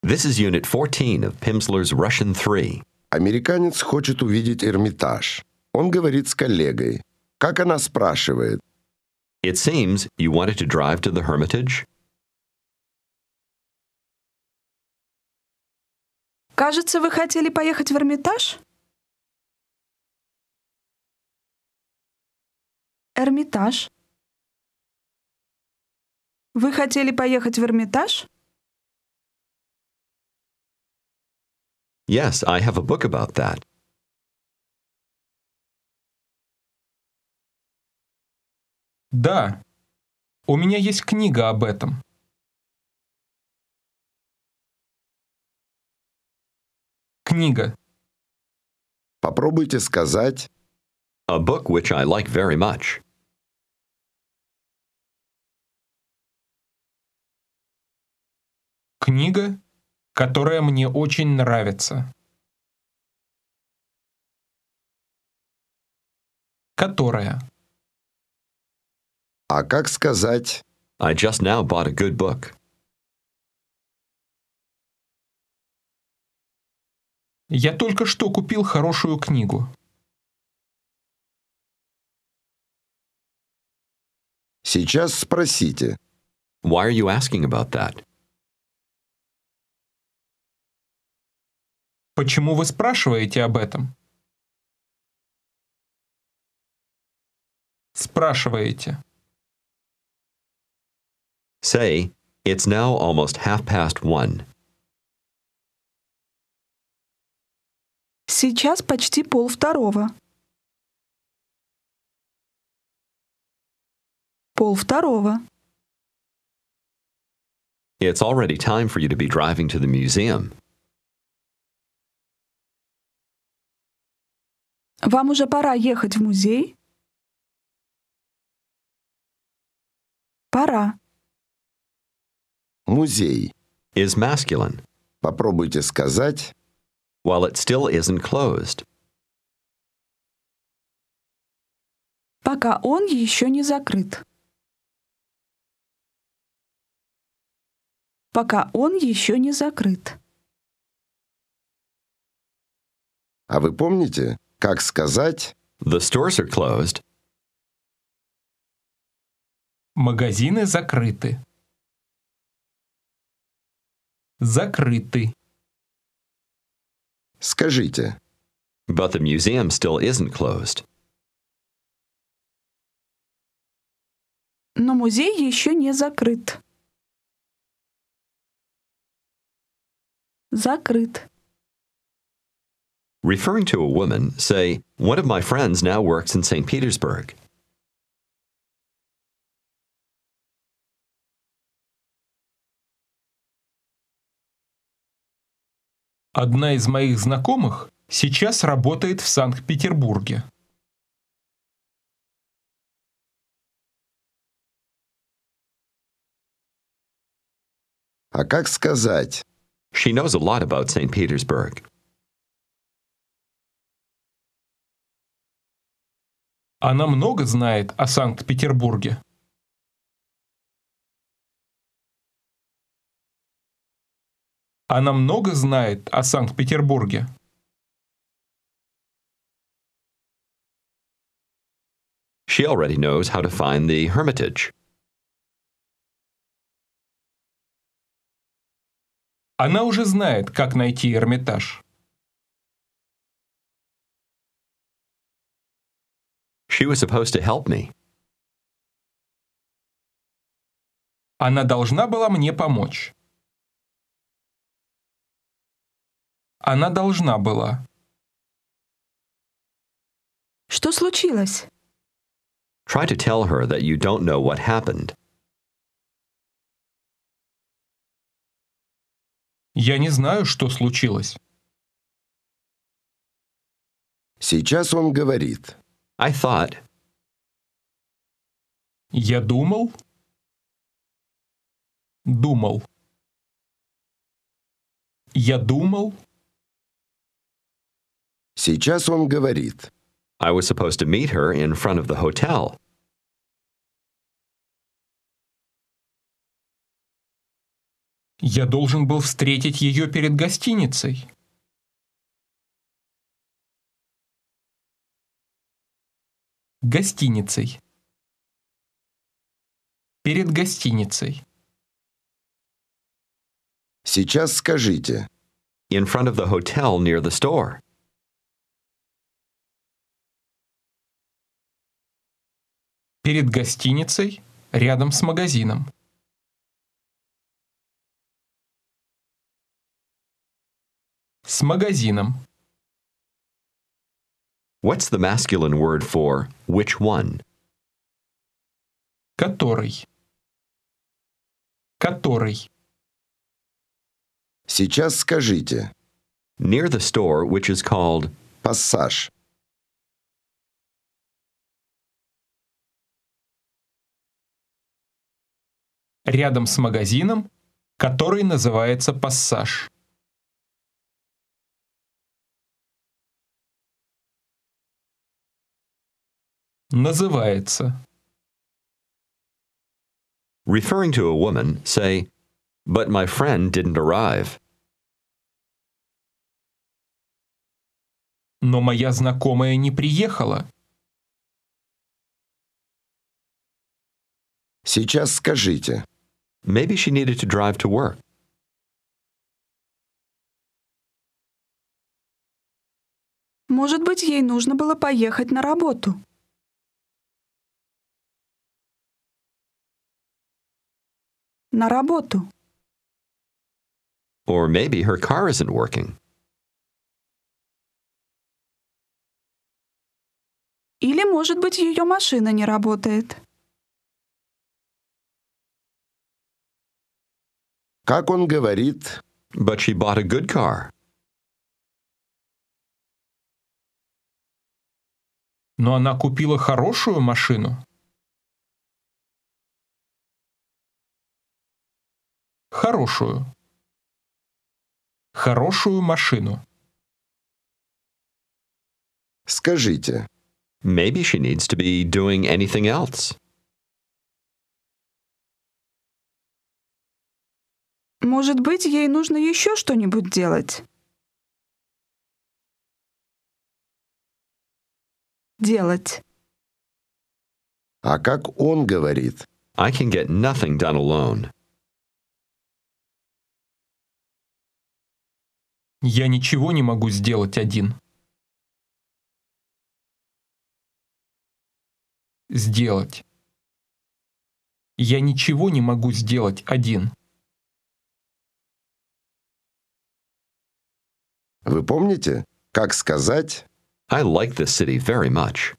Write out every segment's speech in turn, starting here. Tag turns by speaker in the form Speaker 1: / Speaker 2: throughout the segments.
Speaker 1: This is Unit 14 of Pimsleur's Russian 3.
Speaker 2: Американец хочет увидеть Эрмитаж. Он говорит с коллегой. Как она спрашивает?
Speaker 1: It seems you wanted to drive to the Hermitage?
Speaker 3: Кажется, вы хотели поехать в Эрмитаж? Эрмитаж. Вы хотели поехать в Эрмитаж?
Speaker 1: Yes, I have a book about that.
Speaker 4: Да, у меня есть книга об этом. Книга.
Speaker 2: Попробуйте сказать.
Speaker 1: A book which I like very much.
Speaker 4: Книга, которая мне очень нравится. Которая.
Speaker 2: А как сказать?
Speaker 1: I just now bought a good book.
Speaker 4: Я только что купил хорошую книгу.
Speaker 2: Сейчас спросите.
Speaker 1: Why are you asking about that?
Speaker 4: Почему вы спрашиваете об этом? Спрашиваете.
Speaker 1: Say, it's now almost 1:30.
Speaker 3: Сейчас почти 1:30. 1:30.
Speaker 1: It's already time for you to be driving to the museum.
Speaker 3: Вам уже пора ехать в музей? Пора.
Speaker 2: Музей.
Speaker 1: Is masculine,
Speaker 2: Попробуйте сказать.
Speaker 1: while it still isn't closed.
Speaker 3: Пока он еще не закрыт. Пока он еще не закрыт.
Speaker 2: А вы помните, как сказать?
Speaker 1: The stores are closed.
Speaker 4: Магазины закрыты. Закрыты.
Speaker 2: Скажите.
Speaker 1: But the museum still isn't closed.
Speaker 3: Но музей еще не закрыт. Закрыт.
Speaker 1: Referring to a woman, say, one of my friends now works in St. Petersburg.
Speaker 4: Одна из моих знакомых сейчас работает в Санкт-Петербурге.
Speaker 2: А как сказать?
Speaker 1: She knows a lot about St. Petersburg.
Speaker 4: Она много знает о Санкт-Петербурге. Она много знает о Санкт-Петербурге.
Speaker 1: She already knows how to find the Hermitage.
Speaker 4: Она уже знает, как найти Эрмитаж.
Speaker 1: She was supposed to help me.
Speaker 4: Она должна была мне помочь. Она должна была.
Speaker 3: Что случилось?
Speaker 1: Try to tell her that you don't know what happened.
Speaker 4: Я не знаю, что случилось.
Speaker 2: Сейчас он говорит.
Speaker 1: I thought,
Speaker 4: Я думал. Думал. Я думал.
Speaker 2: Сейчас он говорит.
Speaker 1: I was supposed to meet her in front of the hotel.
Speaker 4: Я должен был встретить ее перед гостиницей. Гостиницей. Перед гостиницей.
Speaker 2: Сейчас скажите.
Speaker 1: In front of the hotel near the store.
Speaker 4: Перед гостиницей, рядом с магазином. С магазином.
Speaker 1: What's the masculine word for which one?
Speaker 4: Который. Который.
Speaker 2: Сейчас скажите.
Speaker 1: Near the store, which is called
Speaker 2: Пассаж.
Speaker 4: Рядом с магазином, который называется «Пассаж». Называется.
Speaker 1: referring to a woman, say, but my friend didn't arrive.
Speaker 4: Но моя знакомая не приехала.
Speaker 2: Сейчас скажите.
Speaker 1: Maybe she needed to drive to work.
Speaker 3: Может быть, ей нужно было поехать на работу. На работу.
Speaker 1: Or maybe her car isn't working.
Speaker 3: Или, может быть, ее машина не работает.
Speaker 2: Как он говорит,
Speaker 1: But she bought a good car.
Speaker 4: Но она купила хорошую машину. Хорошую. Хорошую машину.
Speaker 2: скажите.
Speaker 1: Maybe she needs to be doing anything else.
Speaker 3: Может быть, ей нужно еще что-нибудь делать. Делать.
Speaker 2: А как он говорит?
Speaker 1: I can get nothing done alone.
Speaker 4: Я ничего не могу сделать один. Сделать. Я ничего не могу сделать один.
Speaker 2: Вы помните, как сказать?
Speaker 1: I like this city very much.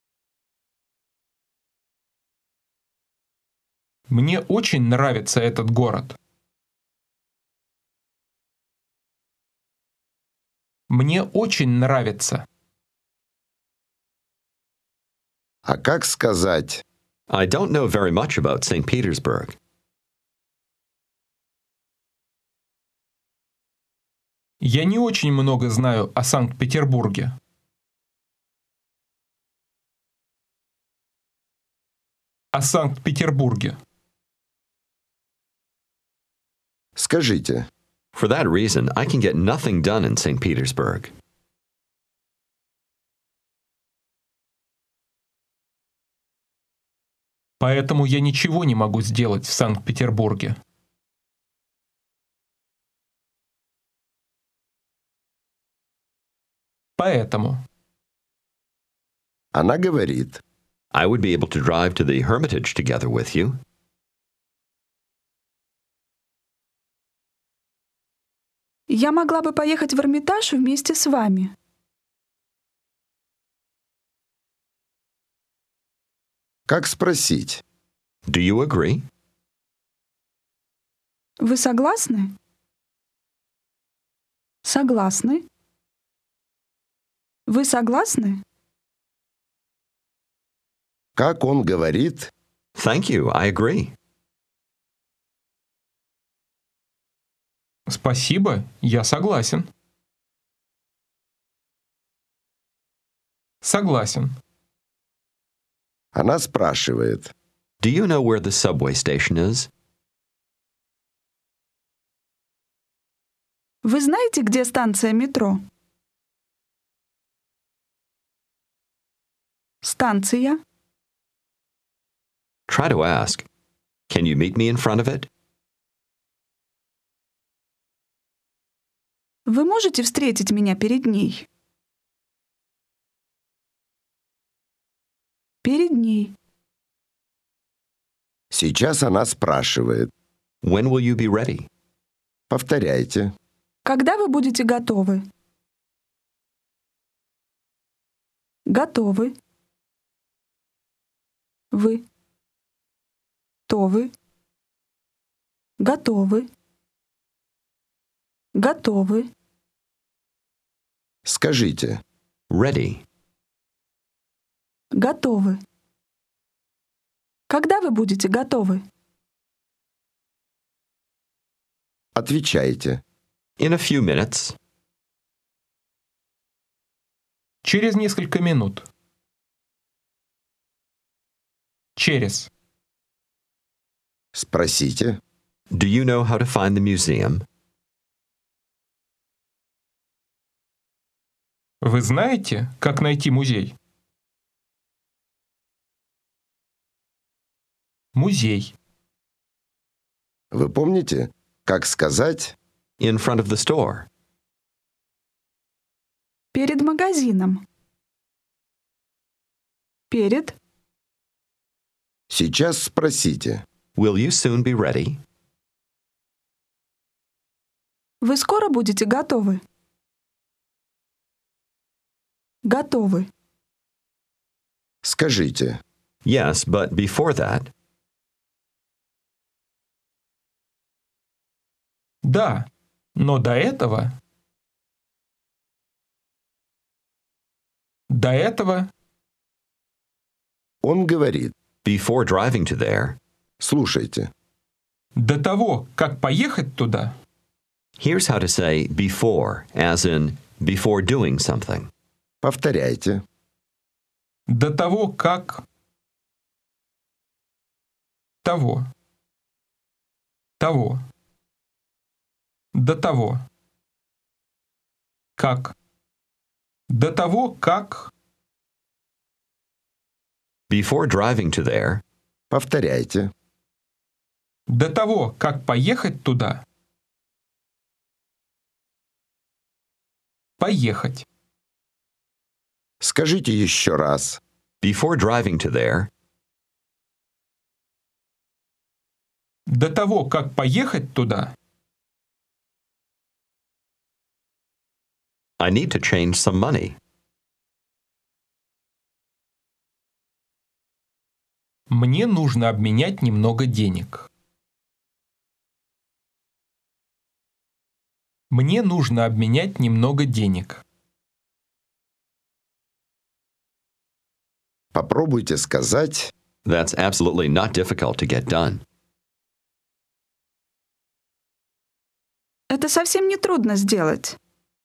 Speaker 4: Мне очень нравится этот город. Мне очень нравится.
Speaker 2: А как сказать?
Speaker 1: I don't know very much about St. Petersburg.
Speaker 4: Я не очень много знаю о Санкт-Петербурге. О Санкт-Петербурге.
Speaker 2: Скажите.
Speaker 1: For that reason, I can get nothing done in St. Petersburg.
Speaker 4: Поэтому я ничего не могу сделать в Санкт-Петербурге. Поэтому.
Speaker 2: Она говорит.
Speaker 1: I would be able to drive to the Hermitage together with you.
Speaker 3: Я могла бы поехать в Эрмитаж вместе с вами.
Speaker 2: Как спросить?
Speaker 1: Do you agree?
Speaker 3: Вы согласны? Согласны. Вы согласны?
Speaker 2: Как он говорит?
Speaker 1: Thank you, I agree.
Speaker 4: Спасибо, я согласен. Согласен.
Speaker 2: Она спрашивает.
Speaker 1: Do you know where the subway station is?
Speaker 3: Вы знаете, где станция метро? Станция.
Speaker 1: Try to ask, can you meet me in front of it?
Speaker 3: Вы можете встретить меня перед ней? Перед ней.
Speaker 2: Сейчас она спрашивает.
Speaker 1: When will you be ready?
Speaker 2: Повторяйте.
Speaker 3: Когда вы будете готовы? Готовы. Вы. То вы. Готовы. Готовы.
Speaker 2: Скажите.
Speaker 1: Ready.
Speaker 3: Готовы. Когда вы будете готовы?
Speaker 2: Отвечайте.
Speaker 1: In a few minutes.
Speaker 4: Через несколько минут. Через.
Speaker 2: Спросите.
Speaker 1: Do you know how to find the museum?
Speaker 4: Вы знаете, как найти музей? Музей.
Speaker 2: Вы помните, как сказать
Speaker 1: In front of the store.
Speaker 3: Перед магазином. Перед.
Speaker 2: «Сейчас спросите».
Speaker 1: Will you soon be ready?
Speaker 3: Вы скоро будете готовы? Готовы.
Speaker 2: Скажите.
Speaker 1: Yes, but before that,
Speaker 4: Да, но до этого... До этого...
Speaker 2: Он говорит.
Speaker 1: before driving to there,
Speaker 2: Слушайте.
Speaker 4: До того, как поехать туда,
Speaker 1: here's how to say before, as in before doing something.
Speaker 2: Повторяйте.
Speaker 4: до того, как... Того. Того. До того. Как. До того, как...
Speaker 1: Before driving to there,
Speaker 2: Повторяйте.
Speaker 4: До того, как поехать туда. Поехать.
Speaker 2: Скажите еще раз.
Speaker 1: before driving to there,
Speaker 4: До того, как поехать туда.
Speaker 1: I need to change some money.
Speaker 4: Мне нужно обменять немного денег. Мне нужно обменять немного денег.
Speaker 2: Попробуйте сказать
Speaker 1: That's absolutely not difficult to get done.
Speaker 3: Это совсем не трудно сделать.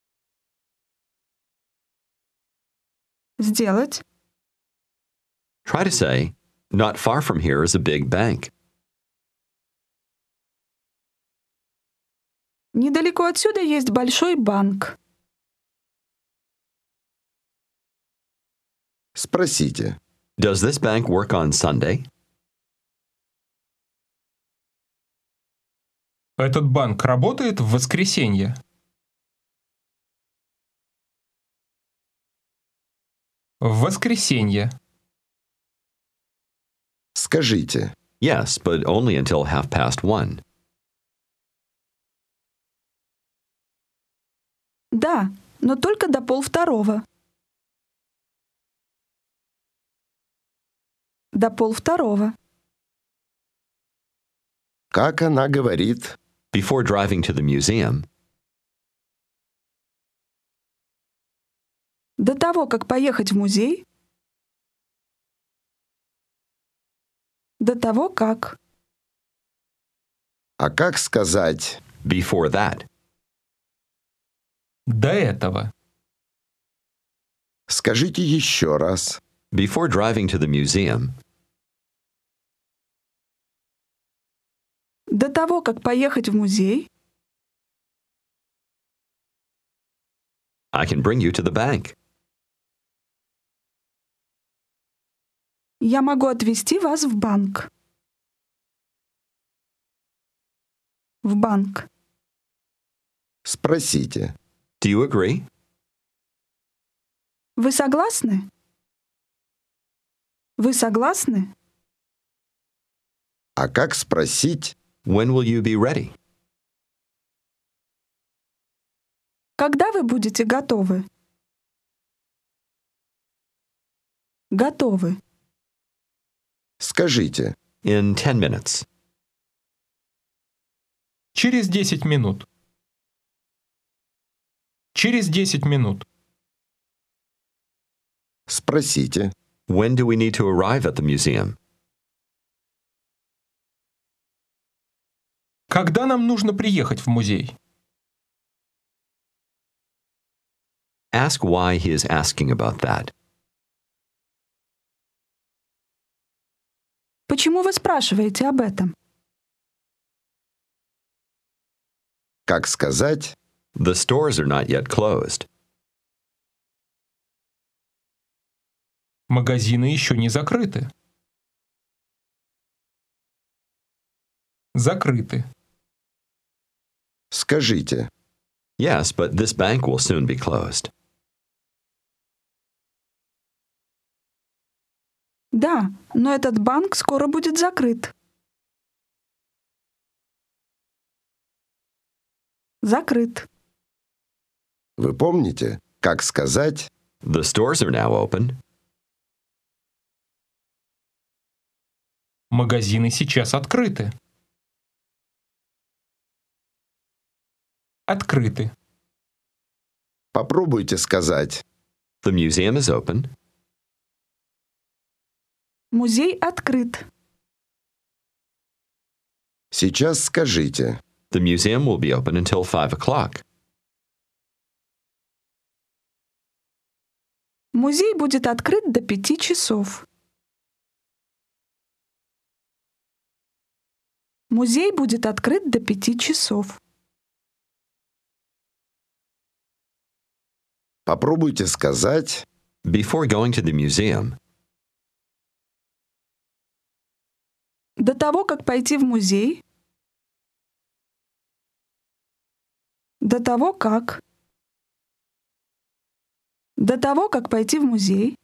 Speaker 3: Сделать.
Speaker 1: Try to say, not far from here is a big bank.
Speaker 3: Недалеко отсюда есть большой банк.
Speaker 2: Спросите.
Speaker 1: Does this bank work on Sunday?
Speaker 4: Этот банк работает в воскресенье. В воскресенье.
Speaker 2: Скажите.
Speaker 1: Yes, but only until 1:30.
Speaker 3: Да, но только до 1:30. До 1:30.
Speaker 2: Как она говорит?
Speaker 1: Before driving to the museum,
Speaker 3: До того, как поехать в музей. До того, как.
Speaker 2: А как сказать?
Speaker 1: before that,
Speaker 4: До этого.
Speaker 2: Скажите еще раз.
Speaker 1: before driving to the museum,
Speaker 3: До того, как поехать в музей.
Speaker 1: I can bring you to the bank.
Speaker 3: Я могу отвезти вас в банк. В банк.
Speaker 2: Спросите.
Speaker 1: Do you agree?
Speaker 3: Вы согласны? Вы согласны?
Speaker 2: А как спросить?
Speaker 1: When will you be ready?
Speaker 3: Когда вы будете готовы? Готовы.
Speaker 2: Скажите.
Speaker 1: In 10 minutes.
Speaker 4: Через 10 минут. Через 10 минут.
Speaker 2: Спросите.
Speaker 1: When do we need to arrive at the museum?
Speaker 4: Когда нам нужно приехать в музей?
Speaker 1: Ask why he is asking about that.
Speaker 3: Почему вы спрашиваете об этом?
Speaker 2: Как сказать?
Speaker 1: The stores are not yet closed.
Speaker 4: Магазины еще не закрыты. Закрыты.
Speaker 2: Скажите.
Speaker 1: Yes, but this bank will soon be closed.
Speaker 3: Да, но этот банк скоро будет закрыт. Закрыт.
Speaker 2: Вы помните, как сказать?
Speaker 1: The stores are now open.
Speaker 4: Магазины сейчас открыты. Открыты.
Speaker 2: Попробуйте сказать.
Speaker 1: The museum is open.
Speaker 3: Музей открыт.
Speaker 2: Сейчас скажите.
Speaker 1: The museum will be open until 5 o'clock.
Speaker 3: Музей будет открыт до 5 часов. Музей будет открыт до 5 часов.
Speaker 2: Попробуйте сказать.
Speaker 1: Before going to the museum,
Speaker 3: До того, как пойти в музей. До того, как. До того, как пойти в музей.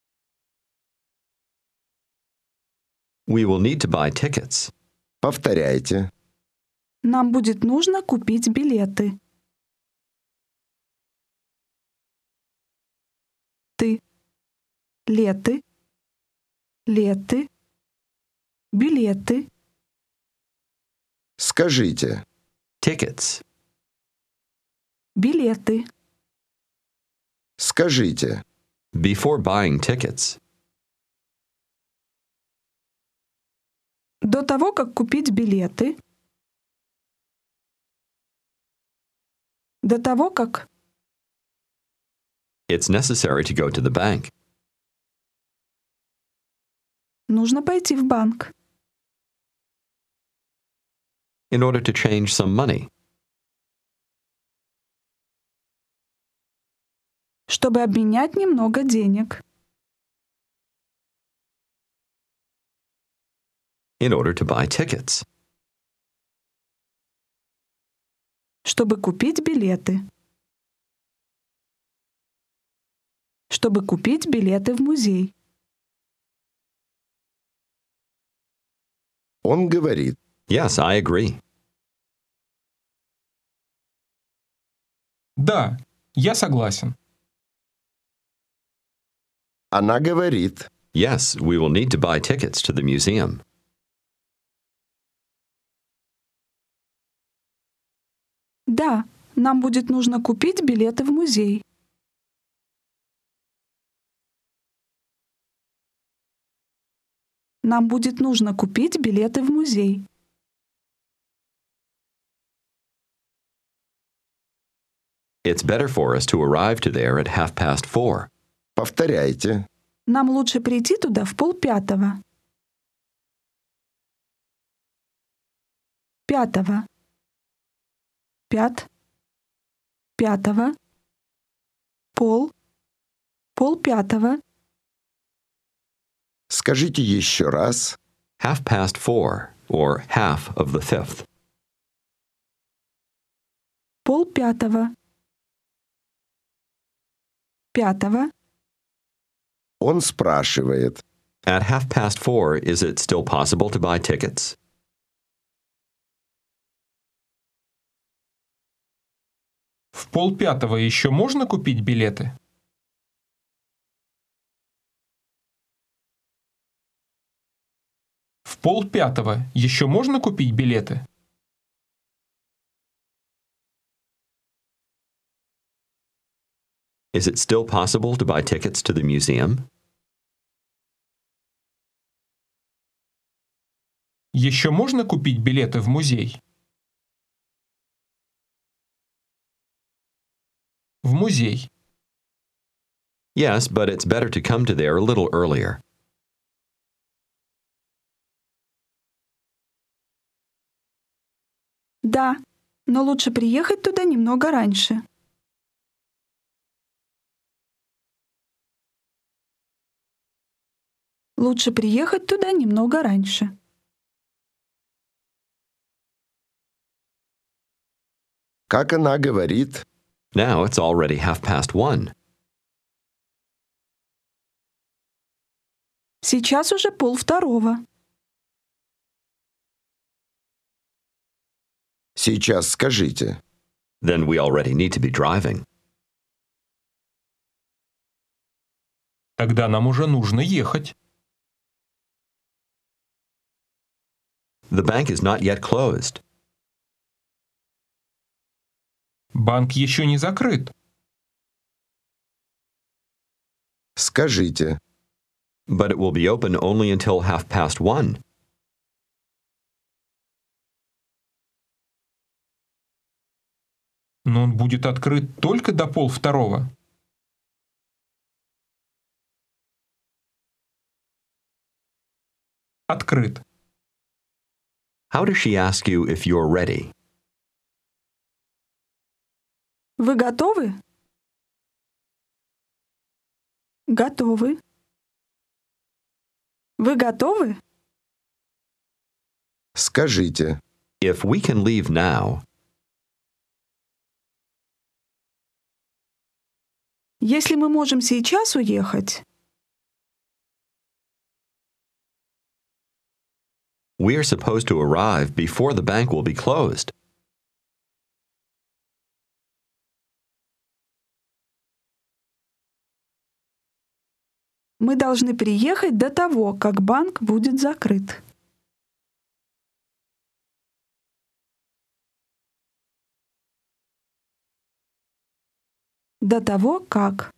Speaker 1: we will need to buy tickets.
Speaker 2: Повторяйте.
Speaker 3: Нам будет нужно купить билеты. Ты. Леты. Леты. Билеты.
Speaker 2: Скажите.
Speaker 1: Tickets.
Speaker 3: Билеты.
Speaker 2: Скажите.
Speaker 1: Before buying tickets,
Speaker 3: До того, как купить билеты. До того, как.
Speaker 1: it's necessary to go to the bank.
Speaker 3: Нужно пойти в банк.
Speaker 1: In order to change some money.
Speaker 3: Чтобы обменять немного денег.
Speaker 1: In order to buy tickets.
Speaker 3: Чтобы купить билеты. Чтобы купить билеты в музей.
Speaker 2: Он говорит.
Speaker 1: Yes, I agree.
Speaker 4: Да, я согласен.
Speaker 2: Она говорит.
Speaker 1: Yes, we will need to buy tickets to the museum.
Speaker 3: Да, нам будет нужно купить билеты в музей. Нам будет нужно купить билеты в музей.
Speaker 1: It's better for us to arrive to there at 4:30.
Speaker 2: Повторяйте.
Speaker 3: Нам лучше прийти туда в 4:30. Пятого. Пятого. полпятого,
Speaker 2: Скажите еще раз.
Speaker 1: 4:30, or half of the fifth.
Speaker 3: полпятого, пятого,
Speaker 2: Он спрашивает.
Speaker 1: At 4:30, is it still possible to buy tickets?
Speaker 4: В 4:30 еще можно купить билеты? В 4:30 еще можно купить билеты?
Speaker 1: Is it still possible to buy tickets to the museum?
Speaker 4: Еще можно купить билеты в музей? В музей.
Speaker 1: Yes, but it's better to come to there a little earlier.
Speaker 3: Да, но лучше приехать туда немного раньше. Лучше приехать туда немного раньше.
Speaker 2: Как она говорит.
Speaker 1: Now it's already 1:30.
Speaker 3: Сейчас уже 1:30.
Speaker 2: Сейчас скажите.
Speaker 1: Then we already need to be driving.
Speaker 4: Тогда нам уже нужно ехать.
Speaker 1: The bank is not yet closed.
Speaker 4: Банк еще не закрыт.
Speaker 2: Скажите.
Speaker 1: But it will be open only until 1:30.
Speaker 4: Но он будет открыт только до 1:30. Открыт.
Speaker 1: How does she ask you if you're ready?
Speaker 3: Вы готовы? Готовы. Вы готовы?
Speaker 2: Скажите.
Speaker 1: If we can leave now,
Speaker 3: Если мы можем сейчас уехать,
Speaker 1: we are supposed to arrive before the bank will be closed.
Speaker 3: мы должны приехать до того, как банк будет закрыт. До того, как.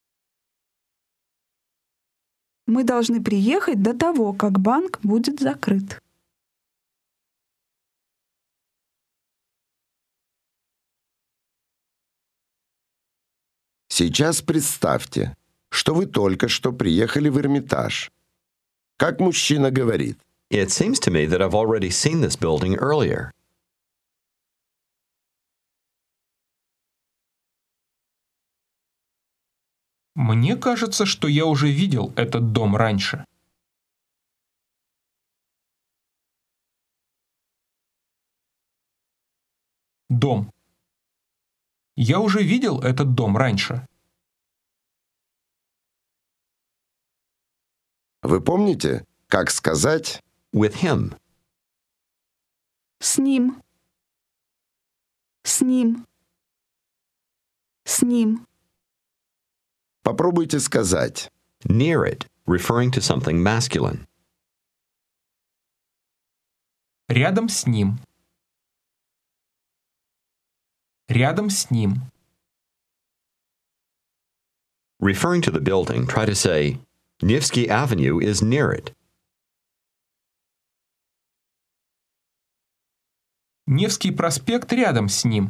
Speaker 3: Мы должны приехать до того, как банк будет закрыт.
Speaker 2: Сейчас представьте, что вы только что приехали в Эрмитаж. Как мужчина говорит.
Speaker 1: It seems to me that I've already seen this building earlier.
Speaker 4: Мне кажется, что я уже видел этот дом раньше. Дом. Я уже видел этот дом раньше.
Speaker 2: Вы помните, как сказать
Speaker 1: With him.
Speaker 3: С ним. С ним. С ним.
Speaker 2: Попробуйте сказать.
Speaker 1: Near it, referring to something masculine.
Speaker 4: Рядом с ним. Рядом с ним.
Speaker 1: Referring to the building, try to say, Nevsky Avenue is near it.
Speaker 4: Невский проспект рядом с ним.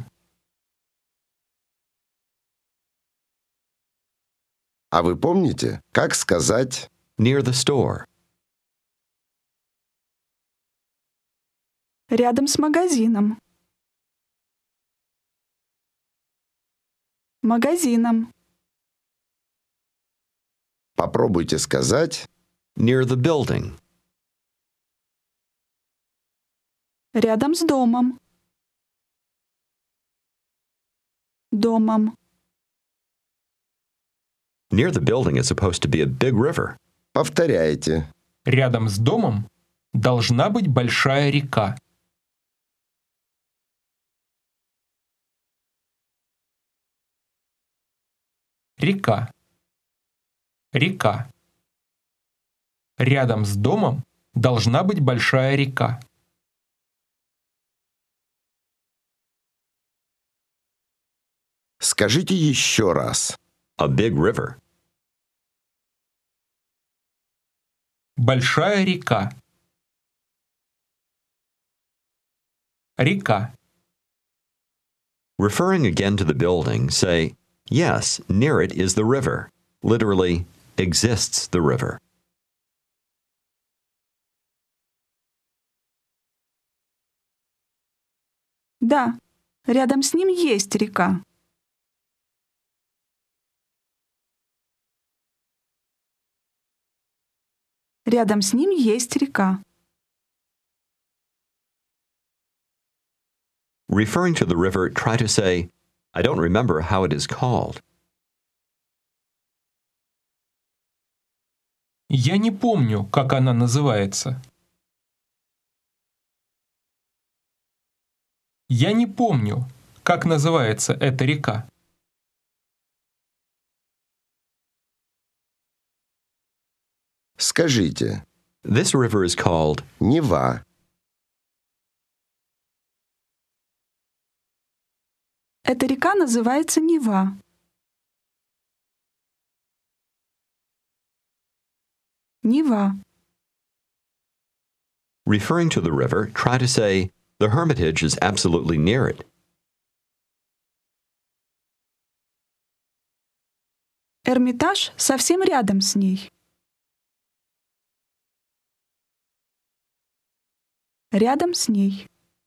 Speaker 2: А вы помните, как сказать
Speaker 1: Near the store.
Speaker 3: Рядом с магазином. Магазином.
Speaker 2: Попробуйте сказать
Speaker 1: Near the building.
Speaker 3: Рядом с домом. Домом.
Speaker 1: Near the building is supposed to be a big river.
Speaker 2: Повторяйте.
Speaker 4: Рядом с домом должна быть большая река. Река. Река. Рядом с домом должна быть большая река.
Speaker 2: Скажите еще раз.
Speaker 1: A big river.
Speaker 4: Большая река. Река.
Speaker 1: Referring again to the building, say, yes, near it is the river. Literally, exists the river.
Speaker 3: Да, рядом с ним есть река. Рядом с ним есть река.
Speaker 1: Referring to the river, try to say, I don't remember how it is called.
Speaker 4: Я не помню, как она называется. Я не помню, как называется эта река.
Speaker 2: Скажите.
Speaker 1: This river is called
Speaker 2: Нева.
Speaker 3: Эта река называется Нева. Нева.
Speaker 1: Referring to the river, try to say, the Hermitage is absolutely near it.
Speaker 3: Эрмитаж совсем рядом с ней. Рядом с ней.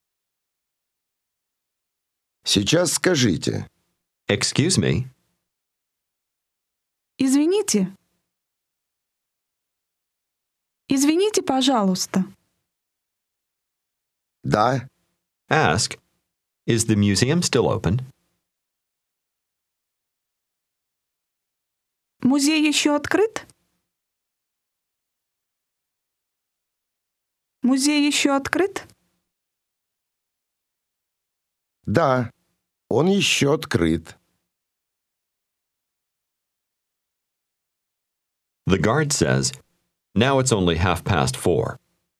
Speaker 2: Сейчас скажите.
Speaker 1: Excuse me,
Speaker 3: Извините. Извините, пожалуйста.
Speaker 2: Да.
Speaker 1: ask, is the museum still open?
Speaker 3: Музей еще открыт? Музей еще открыт?
Speaker 2: Да. Он еще открыт.
Speaker 1: The guard says, now it's only 4:30.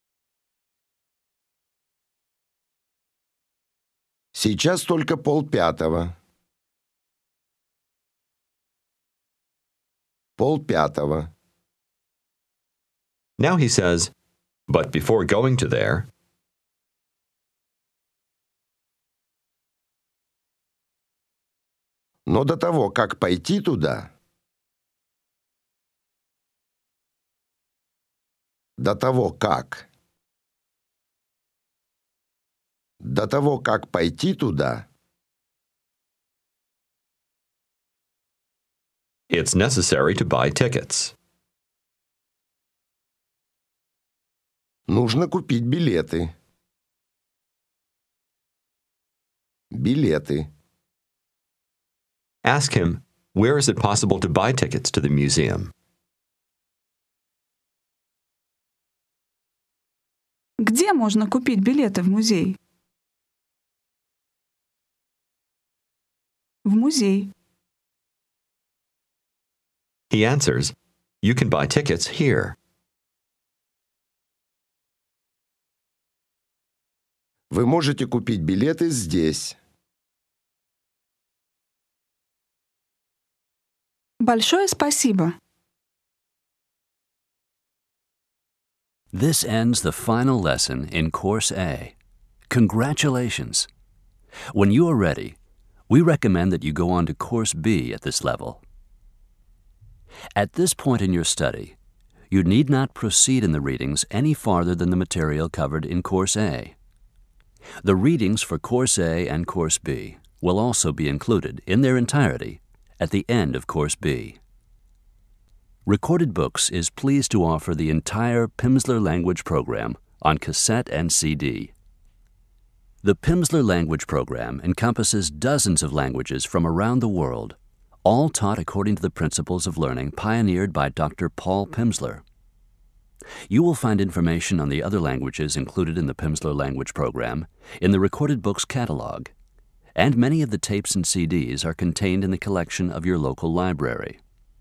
Speaker 2: Сейчас только 4:30. 4:30.
Speaker 1: Now he says, but before going to there,
Speaker 2: Но до того, как пойти туда, до того, как пойти туда,
Speaker 1: it's necessary to buy tickets.
Speaker 2: нужно купить билеты. Билеты.
Speaker 1: Ask him, where is it possible to buy tickets to the museum?
Speaker 3: Где можно купить билеты в музей? В музей.
Speaker 1: He answers, you can buy tickets here.
Speaker 2: Вы можете купить билеты здесь.
Speaker 3: Большое спасибо.
Speaker 5: This ends the final lesson in Course A. Congratulations! When you are ready, we recommend that you go on to Course B at this level. At this point in your study, you need not proceed in the readings any farther than the material covered in Course A. The readings for Course A and Course B will also be included in their entirety at the end of Course B. Recorded Books is pleased to offer the entire Pimsleur language program on cassette and CD. The Pimsleur language program encompasses dozens of languages from around the world, all taught according to the principles of learning pioneered by Dr. Paul Pimsleur. You will find information on the other languages included in the Pimsleur language program in the Recorded Books catalog, and many of the tapes and CDs are contained in the collection of your local library.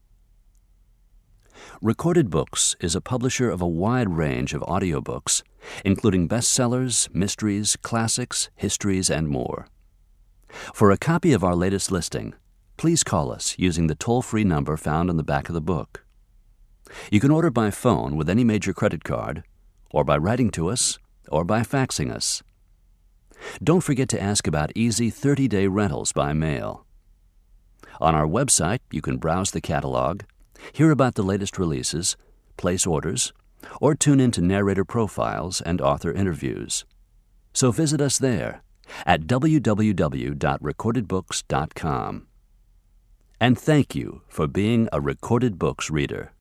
Speaker 5: Recorded Books is a publisher of a wide range of audiobooks, including bestsellers, mysteries, classics, histories, and more. For a copy of our latest listing, please call us using the toll-free number found on the back of the book. You can order by phone with any major credit card, or by writing to us, or by faxing us. Don't forget to ask about easy 30-day rentals by mail. On our website, you can browse the catalog, hear about the latest releases, place orders, or tune into narrator profiles and author interviews. So visit us there at www.recordedbooks.com. And thank you for being a Recorded Books reader.